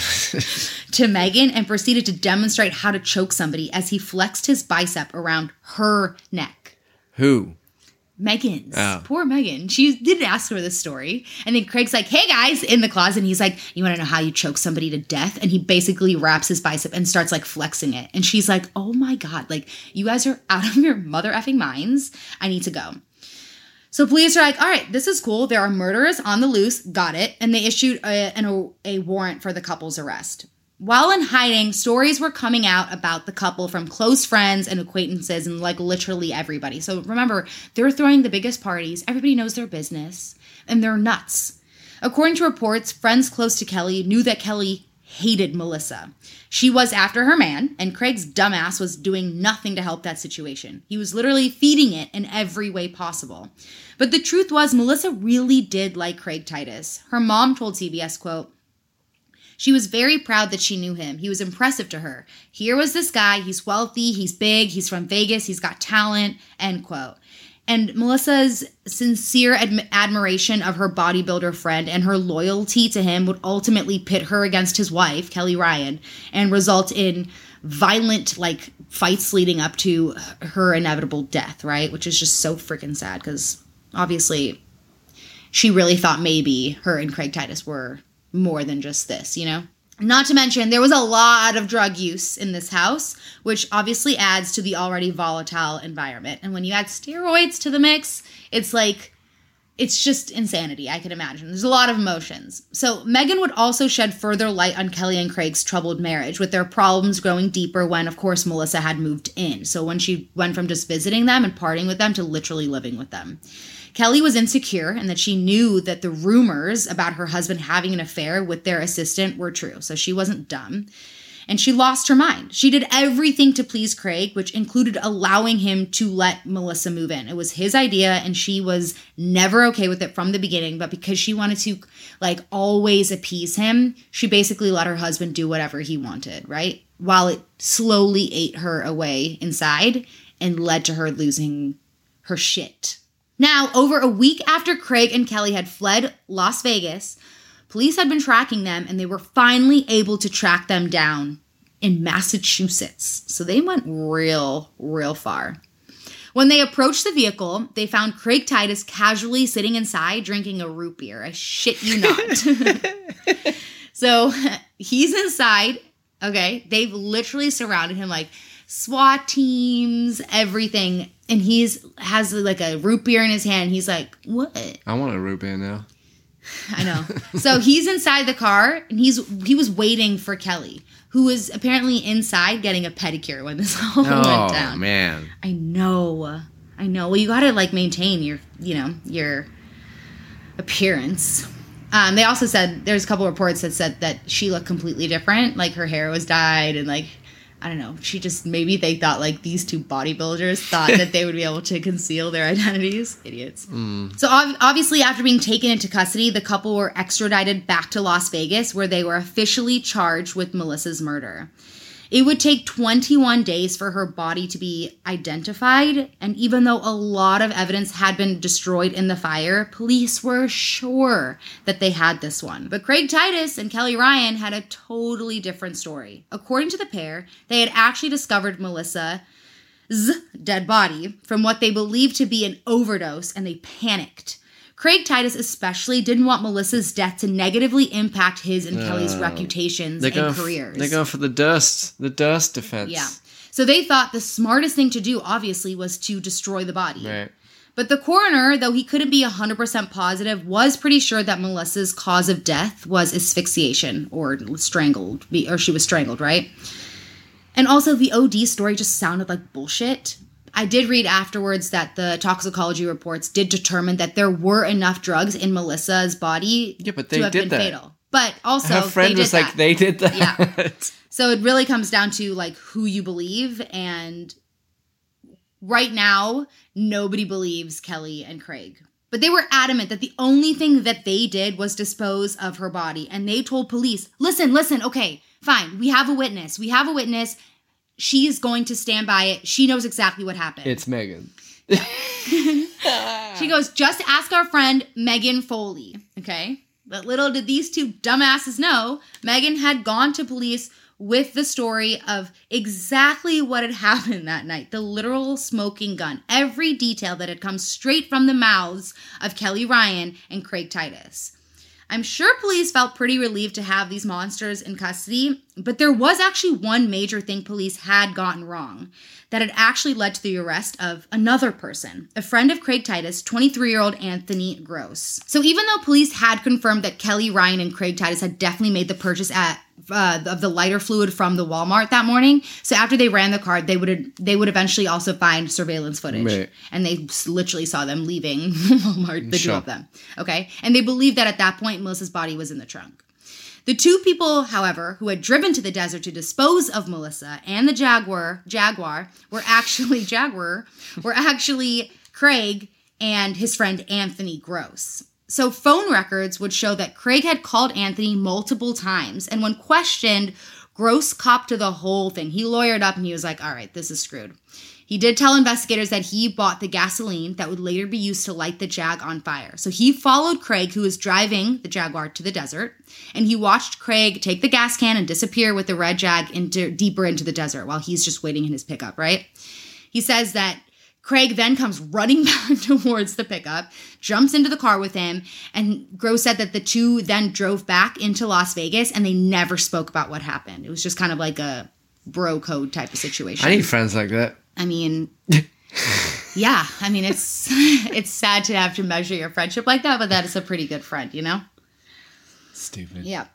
to Megan and proceeded to demonstrate how to choke somebody as he flexed his bicep around her neck. Who? Megan's. Oh. Poor Megan. She didn't ask for this story. And then Craig's like, hey guys, in the closet. And he's like, you want to know how you choke somebody to death? And he basically wraps his bicep and starts like flexing it. And she's like, oh my God, like you guys are out of your mother effing minds. I need to go. So police are like, all right, this is cool. There are murderers on the loose. Got it. And they issued a, an, a warrant for the couple's arrest. While in hiding, stories were coming out about the couple from close friends and acquaintances and like literally everybody. So remember, they're throwing the biggest parties. Everybody knows their business and they're nuts. According to reports, friends close to Kelly knew that Kelly hated Melissa. She was after her man, and Craig's dumbass was doing nothing to help that situation. He was literally feeding it in every way possible. But the truth was, Melissa really did like Craig Titus. Her mom told C B S, quote, she was very proud that she knew him. He was impressive to her. Here was this guy. He's wealthy. He's big. He's from Vegas. He's got talent, end quote. And Melissa's sincere ad- admiration of her bodybuilder friend and her loyalty to him would ultimately pit her against his wife, Kelly Ryan, and result in violent, like, fights leading up to her inevitable death, right? Which is just so freaking sad because obviously she really thought maybe her and Craig Titus were more than just this, you know? Not to mention, there was a lot of drug use in this house, which obviously adds to the already volatile environment. And when you add steroids to the mix, it's like it's just insanity, I can imagine. There's a lot of emotions. So Megan would also shed further light on Kelly and Craig's troubled marriage, with their problems growing deeper when, of course, Melissa had moved in. So when she went from just visiting them and partying with them to literally living with them. Kelly was insecure and that she knew that the rumors about her husband having an affair with their assistant were true. So she wasn't dumb. And she lost her mind. She did everything to please Craig, which included allowing him to let Melissa move in. It was his idea, and she was never okay with it from the beginning. But because she wanted to, like, always appease him, she basically let her husband do whatever he wanted, right? While it slowly ate her away inside and led to her losing her shit. Now, over a week after Craig and Kelly had fled Las Vegas, police had been tracking them, and they were finally able to track them down in Massachusetts. So they went real, real far. When they approached the vehicle, they found Craig Titus casually sitting inside drinking a root beer. I shit you not. So he's inside. Okay. They've literally surrounded him, like SWAT teams, everything. And he's has like a root beer in his hand. He's like, what? I want a root beer now. I know. So he's inside the car, and he's he was waiting for Kelly, who was apparently inside getting a pedicure when this all oh, went down. Oh, man. I know. I know. Well, you got to, like, maintain your, you know, your appearance. Um, they also said, there's a couple reports that said that she looked completely different. Like, her hair was dyed, and, like, I don't know. She just, maybe they thought, like, these two bodybuilders thought that they would be able to conceal their identities. Idiots. Mm. So, ov- obviously, after being taken into custody, the couple were extradited back to Las Vegas, where they were officially charged with Melissa's murder. It would take twenty-one days for her body to be identified, and even though a lot of evidence had been destroyed in the fire, police were sure that they had this one. But Craig Titus and Kelly Ryan had a totally different story. According to the pair, they had actually discovered Melissa's dead body from what they believed to be an overdose, and they panicked. Craig Titus especially didn't want Melissa's death to negatively impact his and uh, Kelly's reputations and going careers. F- they're going for the Durst, the Durst defense. Yeah. So they thought the smartest thing to do, obviously, was to destroy the body. Right. But the coroner, though he couldn't be one hundred percent positive, was pretty sure that Melissa's cause of death was asphyxiation or strangled, or she was strangled, right? And also the O D story just sounded like bullshit. I did read afterwards that the toxicology reports did determine that there were enough drugs in Melissa's body yeah, but they to have did been that. fatal. But also, her friend they did was that. like, they did that. Yeah. So it really comes down to like who you believe, and right now, nobody believes Kelly and Craig. But they were adamant that the only thing that they did was dispose of her body, and they told police, "Listen, listen, okay, fine, we have a witness. We have a witness. She is going to stand by it. She knows exactly what happened." It's Megan. She goes, "Just ask our friend Megan Foley." Okay? But little did these two dumbasses know, Megan had gone to police with the story of exactly what had happened that night. The literal smoking gun. Every detail that had come straight from the mouths of Kelly Ryan and Craig Titus. I'm sure police felt pretty relieved to have these monsters in custody, but there was actually one major thing police had gotten wrong that had actually led to the arrest of another person, a friend of Craig Titus, twenty-three-year-old Anthony Gross. So even though police had confirmed that Kelly Ryan and Craig Titus had definitely made the purchase at uh, of the lighter fluid from the Walmart that morning, so after they ran the card, they would they would eventually also find surveillance footage, right. And they literally saw them leaving Walmart, the sure. two of them. Okay, and they believed that at that point Melissa's body was in the trunk. The two people, however, who had driven to the desert to dispose of Melissa and the Jaguar, Jaguar were actually Jaguar, were actually Craig and his friend Anthony Gross. So phone records would show that Craig had called Anthony multiple times, and when questioned, Gross copped to the whole thing. He lawyered up and he was like, all right, this is screwed. He did tell investigators that he bought the gasoline that would later be used to light the Jag on fire. So he followed Craig, who was driving the Jaguar, to the desert, and he watched Craig take the gas can and disappear with the red Jag into deeper into the desert while he's just waiting in his pickup, right? He says that Craig then comes running back towards the pickup, jumps into the car with him, and Gross said that the two then drove back into Las Vegas, and they never spoke about what happened. It was just kind of like a bro code type of situation. I need friends like that. I mean, Yeah, I mean, it's it's sad to have to measure your friendship like that, but that is a pretty good friend, you know? Stupid. Yeah.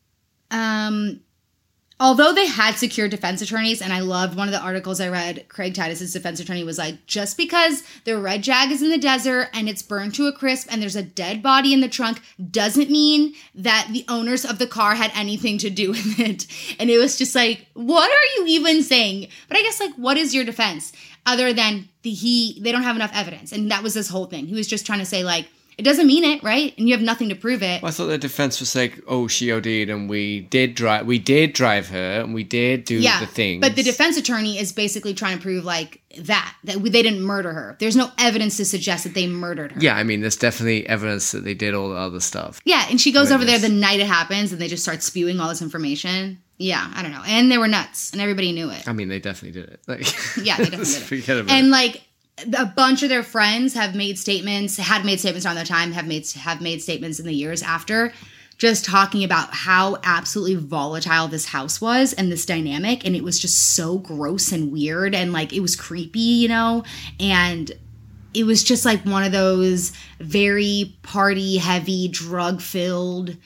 Um, although they had secured defense attorneys, and I loved one of the articles I read, Craig Titus's defense attorney was like, just because the red Jag is in the desert and it's burned to a crisp and there's a dead body in the trunk doesn't mean that the owners of the car had anything to do with it. And it was just like, what are you even saying? But I guess, like, what is your defense? Other than the he, they don't have enough evidence. And that was this whole thing. He was just trying to say, like, it doesn't mean it, right? And you have nothing to prove it. Well, I thought the defense was like, oh, she OD'd and we did drive, we did drive her and we did do yeah, the things. But the defense attorney is basically trying to prove, like, that, that they didn't murder her. There's no evidence to suggest that they murdered her. Yeah, I mean, there's definitely evidence that they did all the other stuff. Yeah, and she goes Witness. over there the night it happens and they just start spewing all this information. Yeah, I don't know. And they were nuts and everybody knew it. I mean, they definitely did it. Like, yeah, they definitely did it. Forget about and, it. like, a bunch of their friends have made statements, had made statements around that time, have made have made statements in the years after, just talking about how absolutely volatile this house was and this dynamic. And it was just so gross and weird and, like, it was creepy, you know? And it was just, like, one of those very party-heavy, drug-filled,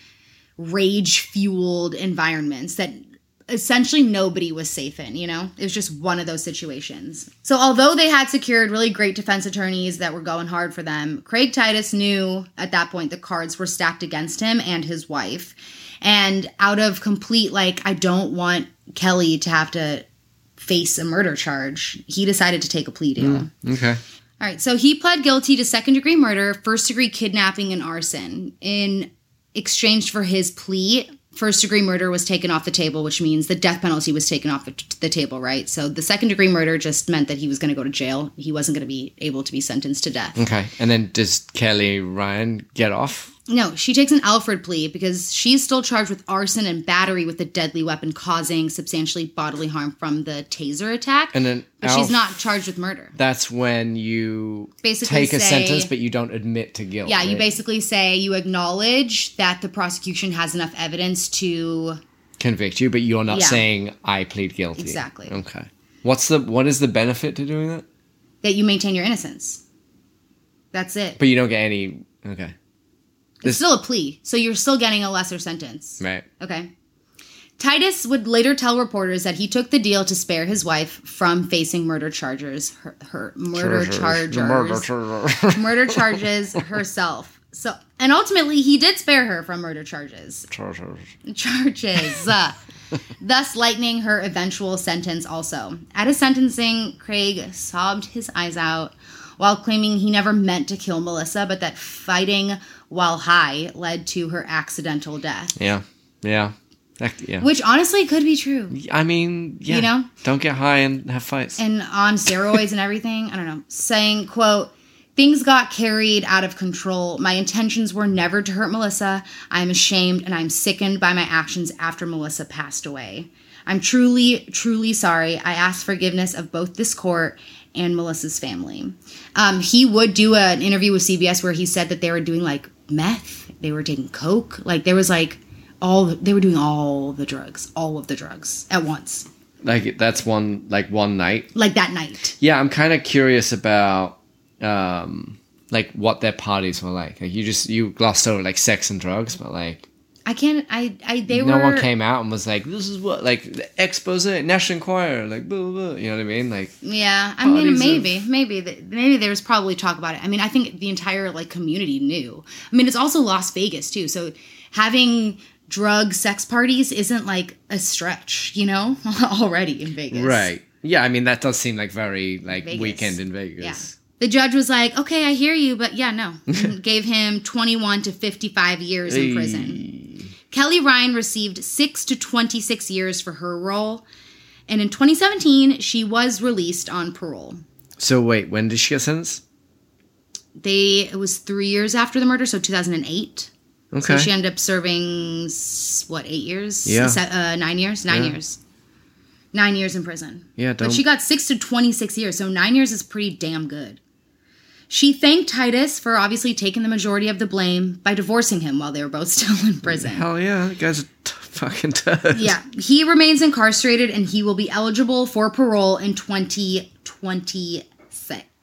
rage-fueled environments that essentially nobody was safe in, you know? It was just one of those situations. So although they had secured really great defense attorneys that were going hard for them, Craig Titus knew at that point the cards were stacked against him and his wife. And out of complete, like, I don't want Kelly to have to face a murder charge, he decided to take a plea deal. Mm, okay. All right, so he pled guilty to second-degree murder, first-degree kidnapping, and arson. In exchange for his plea, first-degree murder was taken off the table, which means the death penalty was taken off the, the table, right? So the second-degree murder just meant that he was going to go to jail. He wasn't going to be able to be sentenced to death. Okay. And then does Kelly Ryan get off? No, she takes an Alfred plea because she's still charged with arson and battery with a deadly weapon causing substantially bodily harm from the taser attack. And then but Alf- she's not charged with murder. That's when you Basically take a say- sentence, but you don't admit to guilt. Yeah, you right? basically say you acknowledge that the prosecution has enough evidence to convict you, but you're not Yeah. saying I plead guilty. Exactly. Okay. What's the what is the benefit to doing that? that you maintain your innocence. That's it. But you don't get any. Okay. It's still a plea, so you're still getting a lesser sentence. Right. Okay. Titus would later tell reporters that he took the deal to spare his wife from facing murder charges. Her, her murder charges. Murder charges. murder charges herself. So, and ultimately, he did spare her from murder charges. Charges. Charges. uh, thus lightening her eventual sentence also. At his sentencing, Craig sobbed his eyes out while claiming he never meant to kill Melissa, but that fighting while high led to her accidental death. Yeah. Yeah. That, yeah. Which honestly could be true. I mean, yeah. You know? Don't get high and have fights. And on steroids and everything. I don't know. Saying, quote, "Things got carried out of control. My intentions were never to hurt Melissa. I am ashamed and I'm sickened by my actions after Melissa passed away. I'm truly, truly sorry. I ask forgiveness of both this court and Melissa's family." Um, he would do a, an interview with C B S where he said that they were doing, like, meth. They were taking coke. Like, there was, like, all the, they were doing all the drugs. All of the drugs at once. Like, that's one, like, one night. Like, that night. Yeah, I'm kind of curious about, um, like, what their parties were like. Like, you just, you glossed over, like, sex and drugs, but, like... I can't, I, I, they no were... No one came out and was like, this is what, like, the expose, National Enquirer, like, blah, blah, blah. You know what I mean? Like... Yeah, I mean, parties maybe, of- maybe, th- maybe there was probably talk about it. I mean, I think the entire, like, community knew. I mean, it's also Las Vegas, too, so having drug sex parties isn't, like, a stretch, you know, already in Vegas. Right. Yeah, I mean, that does seem like very, like, Vegas. weekend in Vegas. Yeah. The judge was like, okay, I hear you, but yeah, no. And gave him twenty-one to fifty-five years in prison. Kelly Ryan received six to twenty-six years for her role. And in twenty seventeen, she was released on parole. So, wait, when did she get sentenced? They, it was three years after the murder, so two thousand eight. Okay. So she ended up serving, s- what, eight years? Yeah. Se- uh, nine years? Nine Yeah. years. Nine years in prison. Yeah, don't... But she got six to twenty-six years, so nine years is pretty damn good. She thanked Titus for obviously taking the majority of the blame by divorcing him while they were both still in prison. Hell yeah, that guy's a t- fucking turd. Yeah, he remains incarcerated and he will be eligible for parole in twenty twenty-six.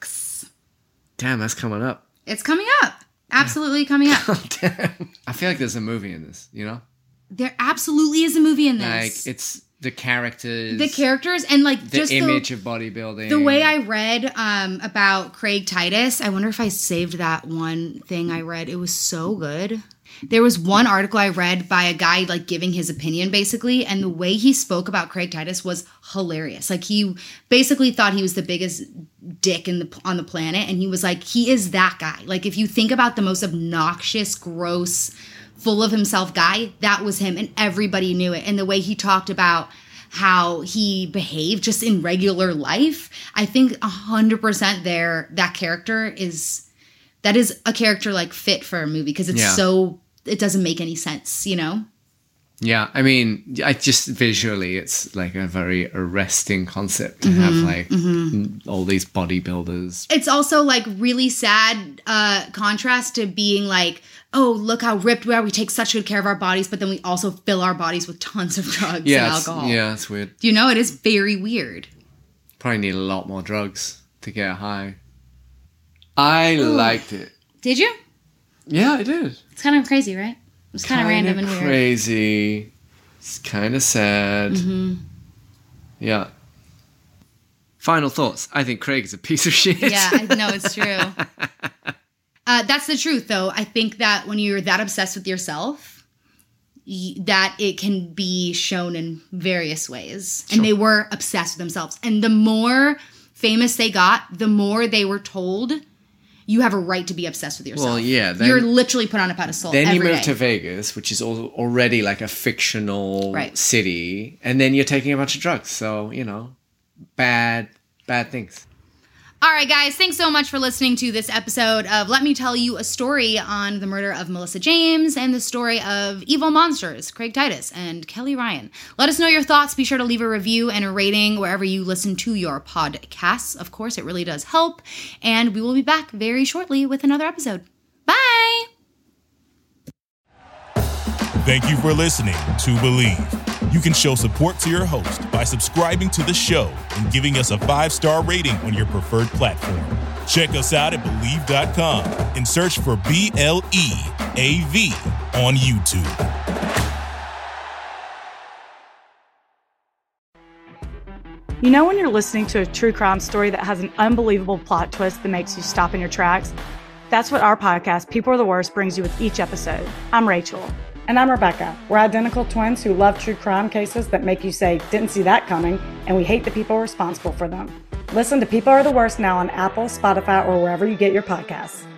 Damn, that's coming up. It's coming up. Absolutely coming up. Oh, damn. I feel like there's a movie in this, you know? There absolutely is a movie in this. Like, it's the characters. The characters and, like, the just image the, of bodybuilding. The way I read um, about Craig Titus, I wonder if I saved that one thing I read. It was so good. There was one article I read by a guy, like, giving his opinion, basically, and the way he spoke about Craig Titus was hilarious. Like, he basically thought he was the biggest dick in the on the planet, and he was like, he is that guy. Like, if you think about the most obnoxious, gross, full of himself guy, that was him, and everybody knew it. And the way he talked about how he behaved just in regular life, I think one hundred percent there, that character is, that is a character, like, fit for a movie, because it's yeah. so, it doesn't make any sense, you know? Yeah, I mean, I just visually, it's like a very arresting concept to mm-hmm, have like mm-hmm. all these bodybuilders. It's also like really sad uh, contrast to being like, oh, look how ripped we are. We take such good care of our bodies, but then we also fill our bodies with tons of drugs yeah, and alcohol. Yeah, it's weird. You know, it is very weird. Probably need a lot more drugs to get high. I Ooh. liked it. Did you? Yeah, I did. It's kind of crazy, right? It was kind of random and weird. Crazy. It's kind of sad. Mm-hmm. Yeah. Final thoughts. I think Craig is a piece of shit. Yeah, I know it's true. uh, that's the truth, though. I think that when you're that obsessed with yourself, y- that it can be shown in various ways. Sure. And they were obsessed with themselves. And the more famous they got, the more they were told, you have a right to be obsessed with yourself. Well, yeah. Then, You're literally put on a pedestal Then every you move day. to Vegas, which is already like a fictional right. city. And then you're taking a bunch of drugs. So, you know, bad, bad things. All right, guys. Thanks so much for listening to this episode of Let Me Tell You a Story on the murder of Melissa James and the story of evil monsters, Craig Titus and Kelly Ryan. Let us know your thoughts. Be sure to leave a review and a rating wherever you listen to your podcasts. Of course, it really does help. And we will be back very shortly with another episode. Bye! Thank you for listening to Believe. You can show support to your host by subscribing to the show and giving us a five-star rating on your preferred platform. Check us out at Believe dot com and search for B L E A V on YouTube. You know when you're listening to a true crime story that has an unbelievable plot twist that makes you stop in your tracks? That's what our podcast, People Are the Worst, brings you with each episode. I'm Rachel. And I'm Rebecca. We're identical twins who love true crime cases that make you say, didn't see that coming, and we hate the people responsible for them. Listen to People Are the Worst now on Apple, Spotify, or wherever you get your podcasts.